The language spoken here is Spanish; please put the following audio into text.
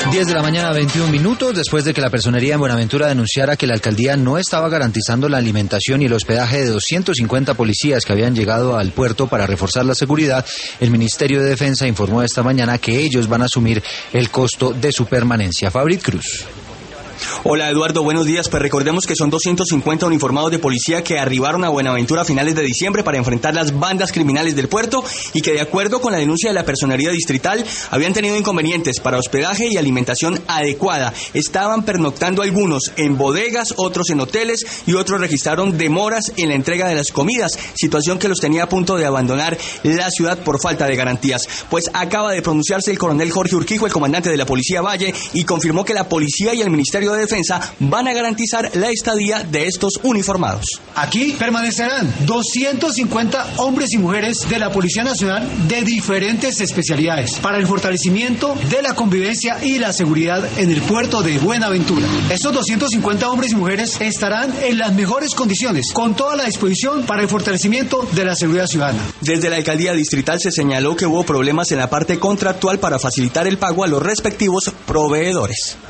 10 de la mañana, 21 minutos, después de que la Personería en Buenaventura denunciara que la alcaldía no estaba garantizando la alimentación y el hospedaje de 250 policías que habían llegado al puerto para reforzar la seguridad, el Ministerio de Defensa informó esta mañana que ellos van a asumir el costo de su permanencia. Fabrit Cruz. Hola Eduardo, buenos días. Pues recordemos que son 250 uniformados de policía que arribaron a Buenaventura a finales de diciembre para enfrentar las bandas criminales del puerto y que, de acuerdo con la denuncia de la Personería Distrital, habían tenido inconvenientes para hospedaje y alimentación adecuada. Estaban pernoctando algunos en bodegas, otros en hoteles y otros registraron demoras en la entrega de las comidas, situación que los tenía a punto de abandonar la ciudad por falta de garantías. Pues acaba de pronunciarse el coronel Jorge Urquijo, el comandante de la Policía Valle, y confirmó que la policía y el Ministerio de Defensa van a garantizar la estadía de estos uniformados. Aquí permanecerán 250 hombres y mujeres de la Policía Nacional de diferentes especialidades para el fortalecimiento de la convivencia y la seguridad en el puerto de Buenaventura. Estos 250 hombres y mujeres estarán en las mejores condiciones, con toda la disposición para el fortalecimiento de la seguridad ciudadana. Desde la alcaldía distrital se señaló que hubo problemas en la parte contractual para facilitar el pago a los respectivos proveedores.